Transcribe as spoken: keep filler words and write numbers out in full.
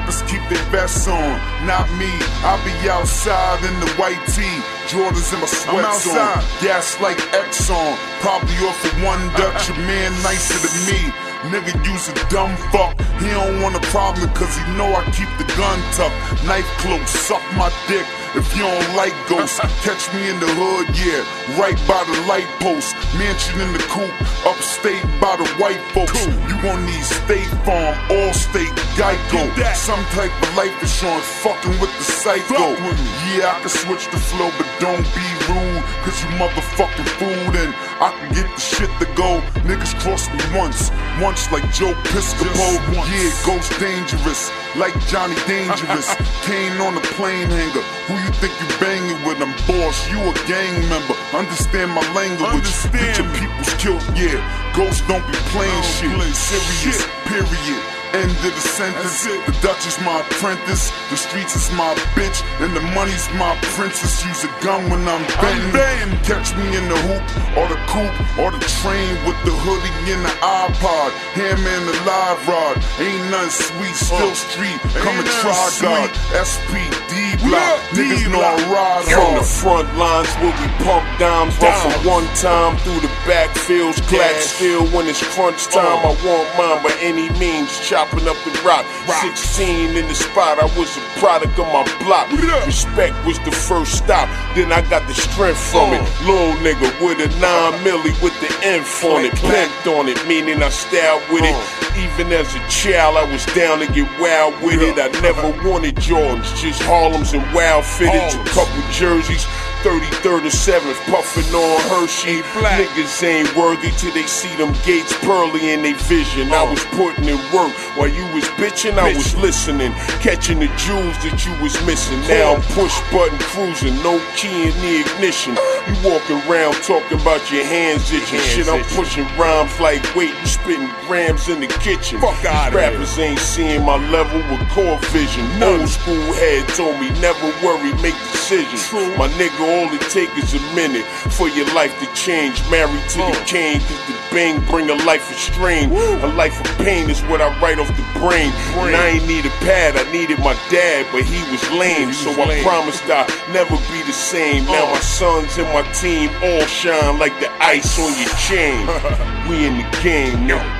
Rappers keep their vests on, not me. I be outside in the white tee, Jordans in my sweats on, gas like Exxon. Probably off of one Dutch, your man nicer than me. Nigga use a dumb fuck, he don't want a problem cause he know I keep the gun tucked. Knife close, suck my dick if you don't like ghosts. Catch me in the hood, yeah, right by the light post. Mansion in the coop, upstate by the white folks. You gon' need State Farm, Allstate, Geico, some type of life insurance, fucking with the psycho. Yeah, I can switch the flow, but don't be rude, cause you motherfucking food and I can get the shit to go. Niggas cross me once, once like Joe Piscopo. Yeah, Ghost dangerous, like Johnny Dangerous. Kane on the plane hanger, who you think you banging with? I'm boss, you a gang member. Understand my language. Understand. Get your peoples killed, yeah. Ghosts don't be playing shit. Play serious, shit. Period. End of the sentence. The Dutch is my apprentice, the streets is my bitch, and the money's my princess. Use a gun when I'm bending. Catch me in the hoop, or the coupe, or the train with the hoodie and the iPod. Hammer and the live rod. Ain't nothing sweet, still street. Come and try God. S P D block. Niggas know I ride hard. On the front lines where we pump dimes, run for one time through the backfields. Clap still when it's crunch time. I want mine by any means. Chopping up the rock. sixteen in the spot, I was a product of my block. Respect was the first stop, then I got the strength from it. Little nigga with a nine milli with the inf on it. Pimped on it, meaning I styled with it. Even as a child, I was down to get wild with it. I never wanted Jordans, just Harlems and wild fitteds. A couple jerseys, thirty-third or seventh, puffin' on Hershey. Niggas ain't worthy till they see them gates pearly in they vision. I was putting in work while you was bitching. I was listening, catching the jewels that you was missing. Now I'm push button cruising, no key in the ignition. You walking around talking about your hands itching. Shit, I'm pushing rhymes like wait, you spitting grams in the kitchen. Fuck out These rappers here. Ain't seeing my level with core vision. Old school head told me never worry, make decisions. True. My nigga, all it take is a minute for your life to change. Married to the king, cause the bang bring a life of strain. A life of pain is what I write off the brain. And I ain't need a pad, I needed my dad, but he was lame. So I promised I'd never be the same. Now my sons and my team all shine like the ice on your chain. We in the game, yo.